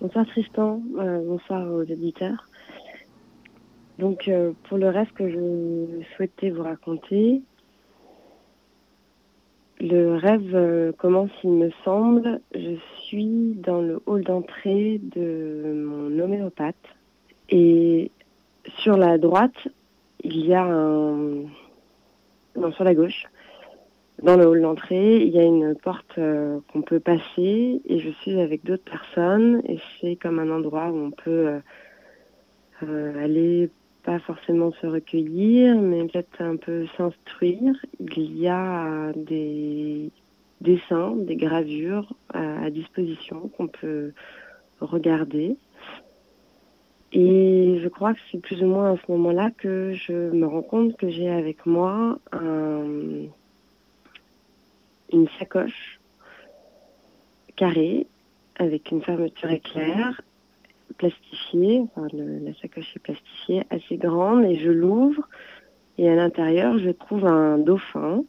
Bonsoir Tristan, bonsoir aux éditeurs. Donc pour le rêve que je souhaitais vous raconter, le rêve commence, il me semble, je suis dans le hall d'entrée de mon homéopathe et sur la droite, il y a non, sur la gauche, dans le hall d'entrée, il y a une porte qu'on peut passer et je suis avec d'autres personnes et c'est comme un endroit où on peut aller pas forcément se recueillir, mais peut-être un peu s'instruire. Il y a des dessins, des gravures à disposition qu'on peut regarder. Et je crois que c'est plus ou moins à ce moment-là que je me rends compte que j'ai avec moi une sacoche carrée avec une fermeture éclair, plastifiée, enfin la sacoche est plastifiée, assez grande, et je l'ouvre et à l'intérieur je trouve un dauphin.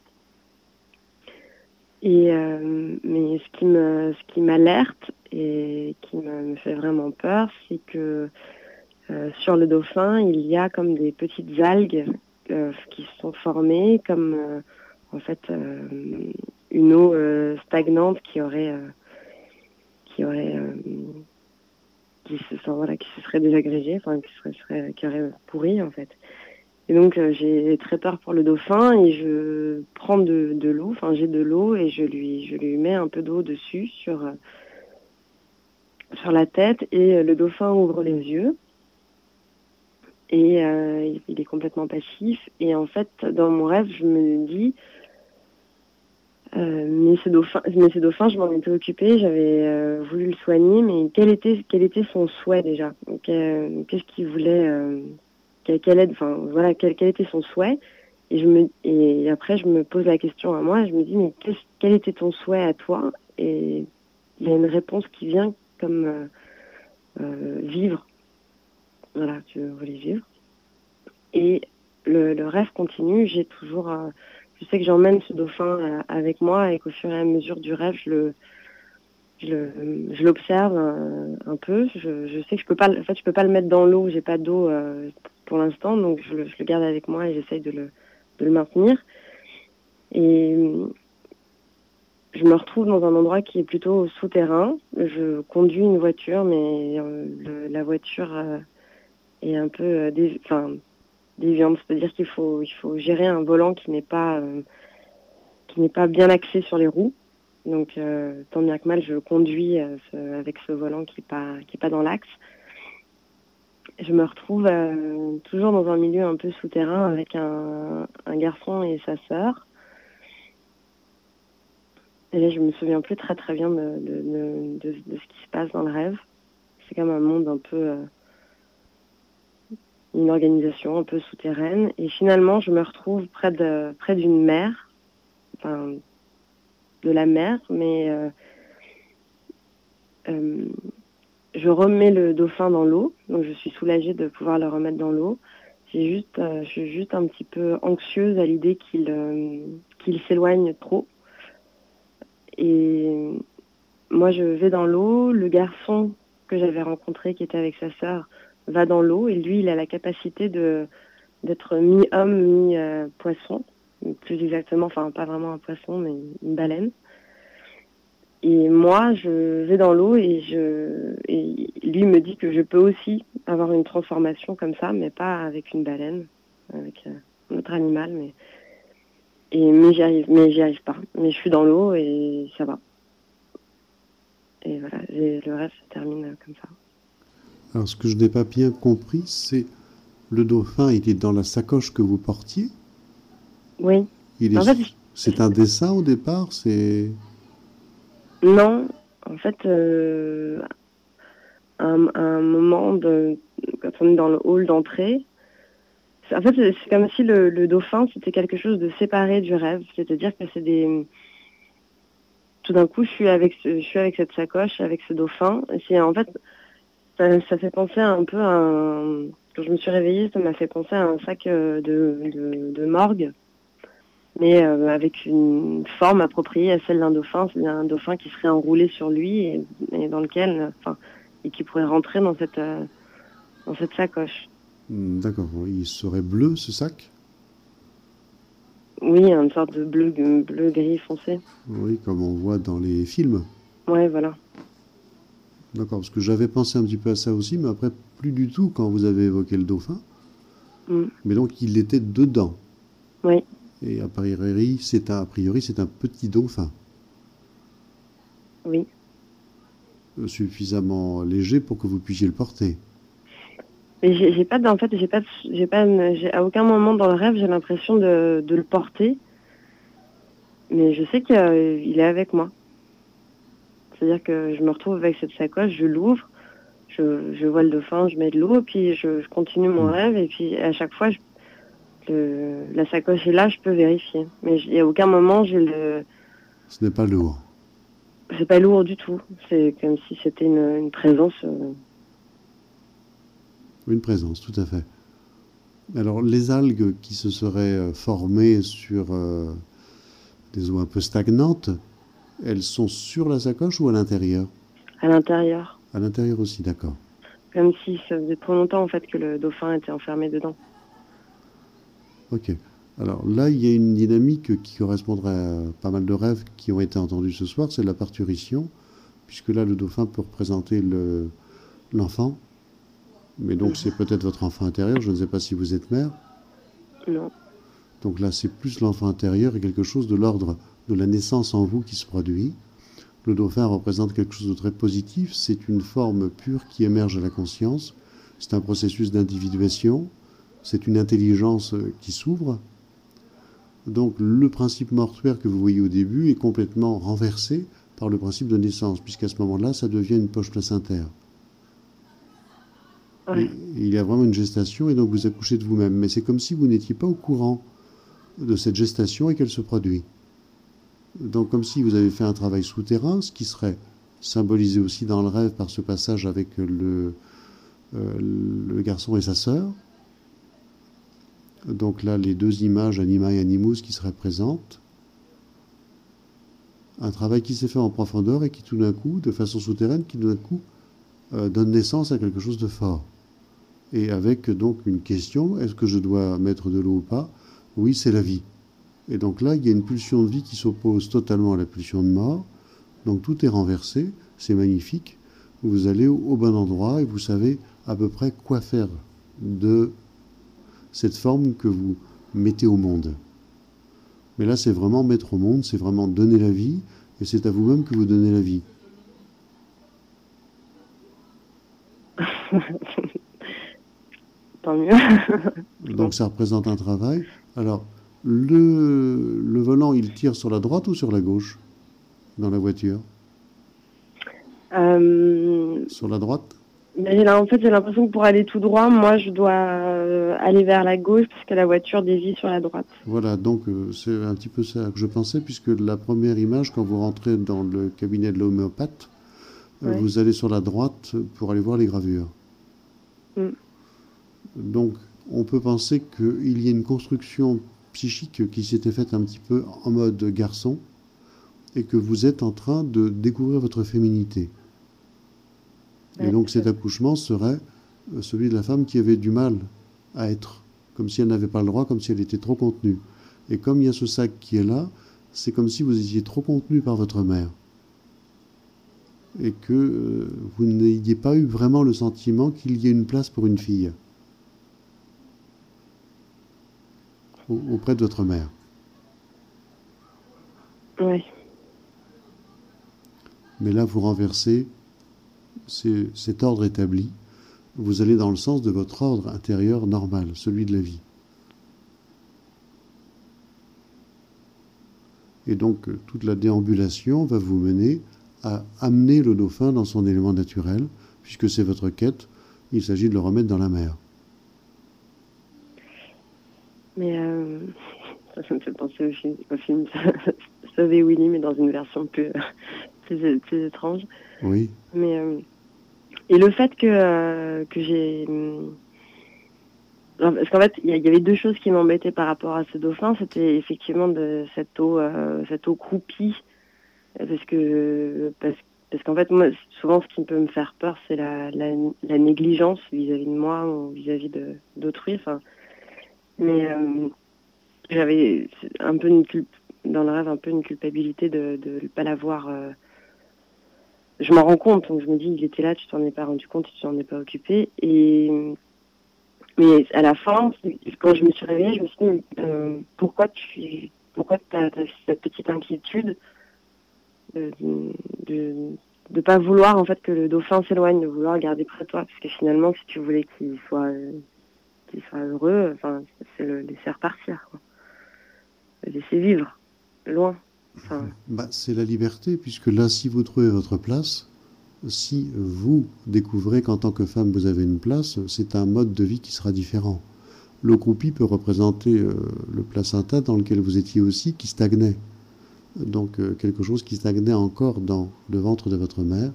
Et mais ce qui m'alerte et qui me fait vraiment peur, c'est que sur le dauphin il y a comme des petites algues qui se sont formées, comme en fait une eau stagnante qui se serait désagrégée, enfin qui aurait pourri en fait. Et donc j'ai très peur pour le dauphin et je prends de l'eau, enfin j'ai de l'eau et je lui mets un peu d'eau dessus sur la tête et le dauphin ouvre les yeux et il est complètement passif. Et en fait dans mon rêve je me dis mais ce dauphin, je m'en étais occupée, j'avais voulu le soigner, mais quel était son souhait déjà? Qu'est-ce qu'il voulait quel était son souhait? Et après je me pose la question à moi, je me dis mais quel était ton souhait à toi? Et il y a une réponse qui vient comme vivre. Voilà, tu voulais vivre. Et le rêve continue, j'ai toujours je sais que j'emmène ce dauphin avec moi et qu'au fur et à mesure du rêve, je l'observe un peu. Je sais que je peux pas le mettre dans l'eau. J'ai pas d'eau pour l'instant, donc je le garde avec moi et j'essaye de le maintenir. Et je me retrouve dans un endroit qui est plutôt souterrain. Je conduis une voiture, mais la voiture est un peu déviante, c'est-à-dire qu'il faut gérer un volant qui n'est pas bien axé sur les roues. Donc tant bien que mal, je conduis avec ce volant qui est pas dans l'axe. Je me retrouve toujours dans un milieu un peu souterrain avec un garçon et sa sœur. Et là, je me souviens plus très très bien de ce qui se passe dans le rêve. C'est comme un monde un peu une organisation un peu souterraine. Et finalement, je me retrouve près d'une mer, enfin de la mer, mais je remets le dauphin dans l'eau, donc je suis soulagée de pouvoir le remettre dans l'eau. Je suis juste un petit peu anxieuse à l'idée qu'il s'éloigne trop. Et moi, je vais dans l'eau. Le garçon que j'avais rencontré, qui était avec sa sœur, va dans l'eau. Et lui, il a la capacité d'être mi-homme, mi-poisson. Plus exactement, enfin, pas vraiment un poisson, mais une baleine. Et moi, je vais dans l'eau et lui me dit que je peux aussi avoir une transformation comme ça, mais pas avec une baleine, avec un autre animal. Mais j'y arrive pas. Mais je suis dans l'eau et ça va. Et voilà, le rêve se termine comme ça. Alors, ce que je n'ai pas bien compris, c'est le dauphin, il est dans la sacoche que vous portiez. Oui. Il En fait, est, c'est un dessin au départ, c'est. non. En fait, un moment quand on est dans le hall d'entrée, en fait, c'est comme si le dauphin, c'était quelque chose de séparé du rêve. C'est-à-dire que tout d'un coup, je suis avec cette sacoche, avec ce dauphin. Et en fait, ça fait penser un peu quand je me suis réveillée, ça m'a fait penser à un sac de morgue, mais avec une forme appropriée à celle d'un dauphin. C'est un dauphin qui serait enroulé sur lui et dans lequel, et qui pourrait rentrer dans cette sacoche. D'accord. Il serait bleu, ce sac? Oui, une sorte de bleu gris foncé. Oui, comme on voit dans les films. Ouais, voilà. D'accord, parce que j'avais pensé un petit peu à ça aussi, mais après, plus du tout quand vous avez évoqué le dauphin. Mm. Mais donc, il était dedans. Oui, Et a priori, c'est un petit dauphin, oui. suffisamment léger pour que vous puissiez le porter. Mais en fait, à aucun moment dans le rêve, j'ai l'impression de le porter. Mais je sais qu'il est avec moi. C'est-à-dire que je me retrouve avec cette sacoche, je l'ouvre, je vois le dauphin, je mets de l'eau, puis je continue mon rêve, et puis à chaque fois, la sacoche est là, je peux vérifier. Mais il n'y a aucun moment, Ce n'est pas lourd. c'est pas lourd du tout. C'est comme si c'était une présence. Une présence, tout à fait. Alors, les algues qui se seraient formées sur des eaux un peu stagnantes, elles sont sur la sacoche ou à l'intérieur? À l'intérieur. À l'intérieur aussi, d'accord. Comme si ça faisait trop longtemps en fait que le dauphin était enfermé dedans. Ok. Alors là, il y a une dynamique qui correspondrait à pas mal de rêves qui ont été entendus ce soir, c'est la parturition, puisque là, le dauphin peut représenter l'enfant, mais donc c'est peut-être votre enfant intérieur, je ne sais pas si vous êtes mère. Non. Donc là, c'est plus l'enfant intérieur et quelque chose de l'ordre de la naissance en vous qui se produit. Le dauphin représente quelque chose de très positif, c'est une forme pure qui émerge à la conscience, c'est un processus d'individuation, c'est une intelligence qui s'ouvre. Donc le principe mortuaire que vous voyez au début est complètement renversé par le principe de naissance, puisqu'à ce moment-là, ça devient une poche placentaire. Ouais. Et il y a vraiment une gestation et donc vous accouchez de vous-même. Mais c'est comme si vous n'étiez pas au courant de cette gestation et qu'elle se produit. Donc comme si vous avez fait un travail souterrain, ce qui serait symbolisé aussi dans le rêve par ce passage avec le garçon et sa sœur. Donc là, les deux images, Anima et Animus, qui seraient présentes. Un travail qui s'est fait en profondeur et qui tout d'un coup, de façon souterraine, qui tout d'un coup donne naissance à quelque chose de fort. Et avec donc une question, est-ce que je dois mettre de l'eau ou pas? Oui, c'est la vie. Et donc là, il y a une pulsion de vie qui s'oppose totalement à la pulsion de mort. Donc tout est renversé, c'est magnifique. Vous allez au bon endroit et vous savez à peu près quoi faire de cette forme que vous mettez au monde. Mais là, c'est vraiment mettre au monde, c'est vraiment donner la vie, et c'est à vous-même que vous donnez la vie. Tant mieux. Donc ça représente un travail. Alors, le volant, il tire sur la droite ou sur la gauche dans la voiture? Sur la droite? Mais en fait, j'ai l'impression que pour aller tout droit, moi, je dois aller vers la gauche parce que la voiture dévie sur la droite. Voilà, donc c'est un petit peu ça que je pensais, puisque la première image, quand vous rentrez dans le cabinet de l'homéopathe, Ouais. vous allez sur la droite pour aller voir les gravures. Mm. Donc, on peut penser qu'il y a une construction psychique qui s'était faite un petit peu en mode garçon, et que vous êtes en train de découvrir votre féminité. Et donc cet accouchement serait celui de la femme qui avait du mal à être, comme si elle n'avait pas le droit, comme si elle était trop contenue. Et comme il y a ce sac qui est là, c'est comme si vous étiez trop contenu par votre mère. Et que vous n'ayez pas eu vraiment le sentiment qu'il y ait une place pour une fille auprès de votre mère. Oui. Mais là, vous renversez cet ordre établi. Vous allez dans le sens de votre ordre intérieur normal, celui de la vie. Et donc, toute la déambulation va vous mener à amener le dauphin dans son élément naturel, puisque c'est votre quête, il s'agit de le remettre dans la mer. Mais ça me fait penser au film Sauver Willy, mais dans une version plus étrange. Oui. Mais et le fait que j'ai parce qu'en fait il y avait deux choses qui m'embêtaient par rapport à ce dauphin, c'était effectivement de cette eau croupie, parce Parce qu'en fait, moi, souvent, ce qui peut me faire peur, c'est la négligence vis-à-vis de moi ou vis-à-vis d'autrui. Enfin, mais j'avais un peu dans le rêve, un peu une culpabilité de ne pas l'avoir. Je m'en rends compte, donc je me dis, il était là, tu t'en es pas rendu compte, tu t'en es pas occupé. Mais à la fin, quand je me suis réveillée, je me suis dit, pourquoi t'as cette petite inquiétude de pas vouloir en fait que le dauphin s'éloigne, de vouloir le garder près de toi, parce que finalement, si tu voulais qu'il soit heureux, enfin, c'est le laisser repartir, quoi. Le laisser vivre, loin. Enfin, C'est la liberté, puisque là, si vous trouvez votre place, si vous découvrez qu'en tant que femme, vous avez une place, c'est un mode de vie qui sera différent. Le croupi peut représenter le placenta dans lequel vous étiez aussi, qui stagnait. Donc quelque chose qui stagnait encore dans le ventre de votre mère,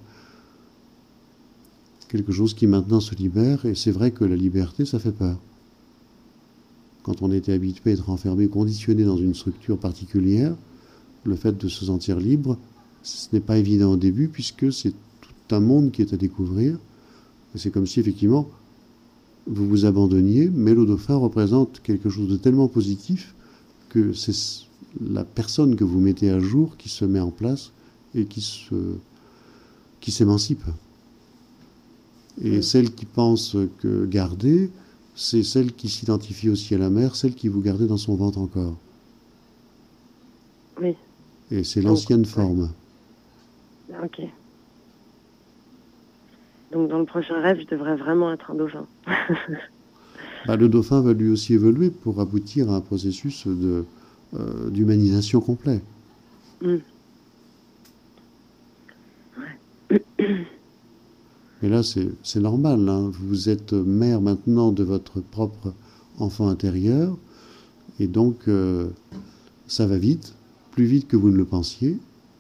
quelque chose qui maintenant se libère, et c'est vrai que la liberté, ça fait peur. Quand on était habitué à être enfermé, conditionné dans une structure particulière, le fait de se sentir libre, ce n'est pas évident au début, puisque c'est tout un monde qui est à découvrir. Et c'est comme si, effectivement, vous vous abandonniez, mais le dauphin représente quelque chose de tellement positif que c'est la personne que vous mettez à jour qui se met en place et qui s'émancipe. Et celle qui pense que garder, c'est celle qui s'identifie aussi à la mère, celle qui vous gardait dans son ventre encore. oui. Et c'est l'ancienne forme. Ok. Donc dans le prochain rêve, je devrais vraiment être un dauphin. Le dauphin va lui aussi évoluer pour aboutir à un processus d'humanisation complet. Ouais. Mais là, c'est normal, hein. Vous êtes mère maintenant de votre propre enfant intérieur, et donc ça va vite, plus vite que vous ne le pensiez.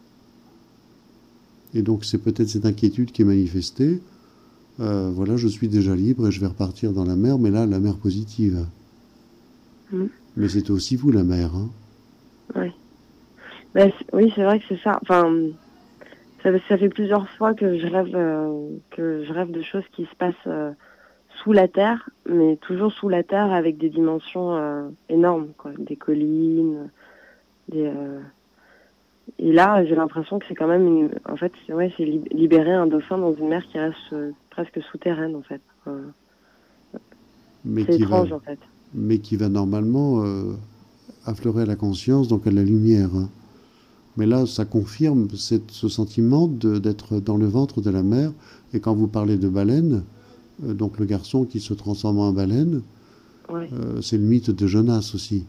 Et donc c'est peut-être cette inquiétude qui est manifestée. Voilà, je suis déjà libre et je vais repartir dans la mer, mais là, la mer positive. Mais c'est aussi vous, la mer, hein. Oui. Oui, c'est vrai que c'est ça. Enfin, ça fait plusieurs fois que je rêve de choses qui se passent sous la terre, mais toujours sous la terre avec des dimensions énormes, quoi. Des collines, et là, j'ai l'impression que c'est quand même en fait, c'est libérer un dauphin dans une mer qui reste presque souterraine, en fait. Mais c'est qui va, étrange, en fait. mais qui va normalement affleurer à la conscience, donc à la lumière, hein. Mais là, ça confirme ce sentiment d'être dans le ventre de la mer. Et quand vous parlez de baleine, donc le garçon qui se transforme en baleine, Ouais. c'est le mythe de Jonas aussi.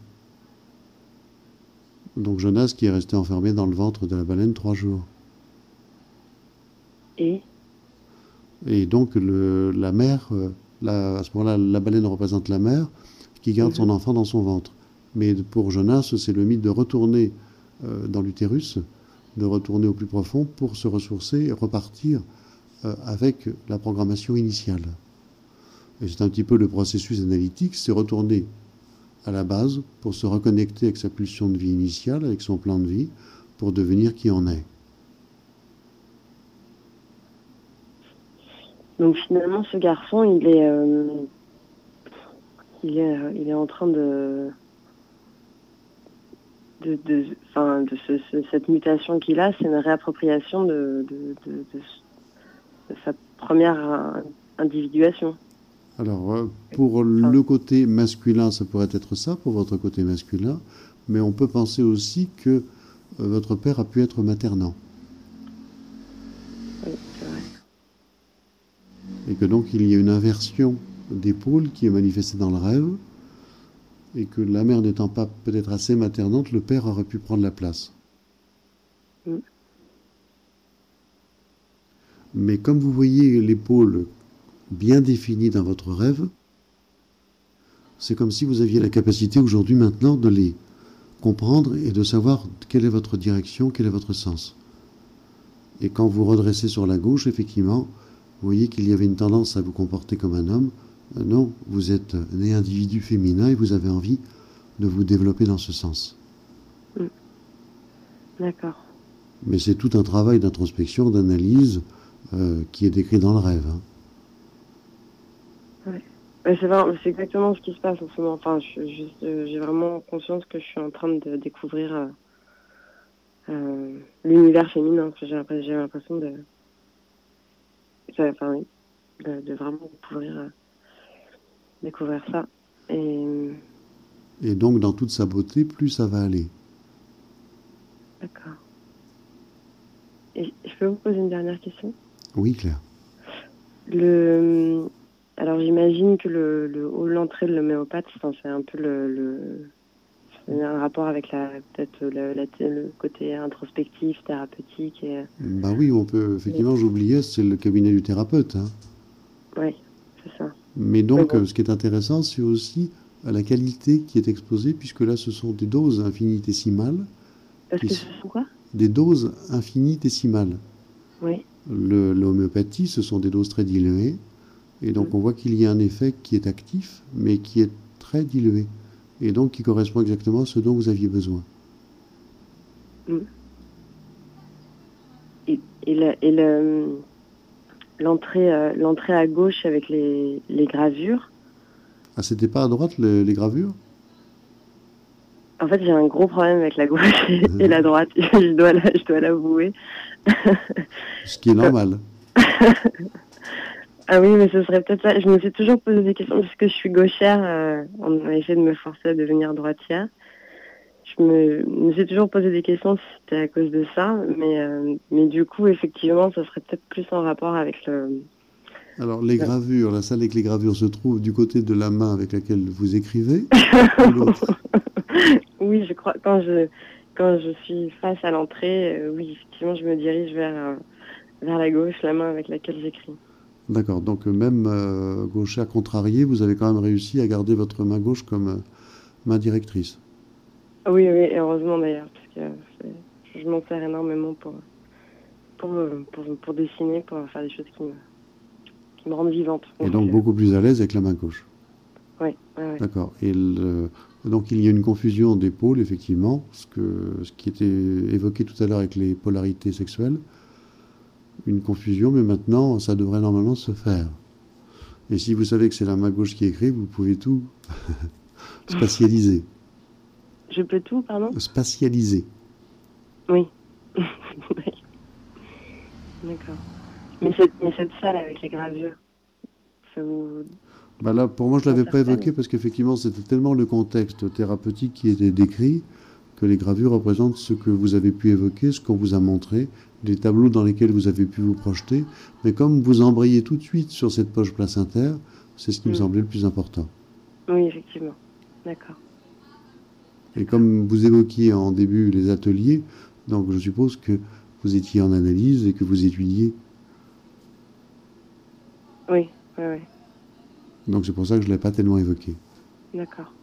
Donc Jonas qui est resté enfermé dans le ventre de la baleine 3 jours. Et donc la mer, à ce moment-là, la baleine représente la mère qui garde son enfant dans son ventre. Mais pour Jonas, c'est le mythe de retourner dans l'utérus, de retourner au plus profond pour se ressourcer et repartir avec la programmation initiale. Et c'est un petit peu le processus analytique, c'est retourner à la base pour se reconnecter avec sa pulsion de vie initiale, avec son plan de vie, pour devenir qui on est. donc finalement, ce garçon, il est en train cette mutation qu'il a, c'est une réappropriation de sa première individuation. Alors, pour le côté masculin, ça pourrait être ça, pour votre côté masculin, mais on peut penser aussi que votre père a pu être maternant. Oui, c'est vrai. Et que donc il y a une inversion des pôles qui est manifestée dans le rêve, et que la mère n'étant pas peut-être assez maternante, le père aurait pu prendre la place. Mais comme vous voyez les pôles bien définis dans votre rêve, c'est comme si vous aviez la capacité aujourd'hui maintenant de les comprendre et de savoir quelle est votre direction, quel est votre sens. Et quand vous redressez sur la gauche, effectivement, vous voyez qu'il y avait une tendance à vous comporter comme un homme. Non, vous êtes né individu féminin et vous avez envie de vous développer dans ce sens. D'accord. Mais c'est tout un travail d'introspection, d'analyse qui est décrit dans le rêve. Hein. Ouais. C'est exactement ce qui se passe en ce moment. Enfin, j'ai vraiment conscience que je suis en train de découvrir l'univers féminin. J'ai l'impression enfin, oui, de vraiment découvrir ça. Et donc, dans toute sa beauté, plus ça va aller. D'accord. Et je peux vous poser une dernière question? Oui, Claire. Alors j'imagine que le hall d'entrée de l'homéopathe, c'est un peu c'est un rapport avec le côté introspectif, thérapeutique. Bah oui, on peut, effectivement, j'oubliais, c'est le cabinet du thérapeute. Hein. Oui, c'est ça. Mais donc, bon. ce qui est intéressant, c'est aussi la qualité qui est exposée, puisque là, ce sont des doses infinitésimales. Parce que ce sont quoi? Des doses infinitésimales. Oui. L'homéopathie, ce sont des doses très diluées. Et donc, on voit qu'il y a un effet qui est actif, mais qui est très dilué. Et donc, qui correspond exactement à ce dont vous aviez besoin. Et l'entrée à gauche avec les gravures. Ah, c'était pas à droite les gravures? En fait, j'ai un gros problème avec la gauche et la droite. Je dois l'avouer. Ce qui est normal. Ah oui, mais ce serait peut-être ça. Je me suis toujours posé des questions parce que je suis gauchère. On a essayé de me forcer à devenir droitière. Je me suis toujours posé des questions si c'était à cause de ça, mais du coup, effectivement, ça serait peut-être plus en rapport avec le... Alors, les gravures, la salle avec les gravures se trouve du côté de la main avec laquelle vous écrivez ou l'autre? Oui, je crois, quand je suis face à l'entrée, oui, effectivement, je me dirige vers la gauche, la main avec laquelle j'écris. D'accord, donc même gauchère contrarié, vous avez quand même réussi à garder votre main gauche comme main directrice. Oui, oui, et heureusement d'ailleurs, parce que je m'en sers énormément pour dessiner, pour faire des choses qui me rendent vivante. Et donc beaucoup plus à l'aise avec la main gauche. Oui, oui, oui. D'accord. Et donc il y a une confusion des pôles, effectivement, ce qui était évoqué tout à l'heure avec les polarités sexuelles. Une confusion, mais maintenant, ça devrait normalement se faire. Et si vous savez que c'est la main gauche qui écrit, vous pouvez tout spatialiser. Je peux tout, pardon? Spatialiser. Oui. D'accord. Mais cette salle avec les gravures, ça vous... Bah là, pour moi, je ne l'avais pas évoqué parce qu'effectivement, c'était tellement le contexte thérapeutique qui était décrit que les gravures représentent ce que vous avez pu évoquer, ce qu'on vous a montré, les tableaux dans lesquels vous avez pu vous projeter. Mais comme vous embrayez tout de suite sur cette poche placentaire, c'est ce qui me semblait le plus important. Oui, effectivement. D'accord. Et comme vous évoquiez en début les ateliers, donc je suppose que vous étiez en analyse et que vous étudiez. Oui, oui, oui. Donc c'est pour ça que je ne l'ai pas tellement évoqué. D'accord.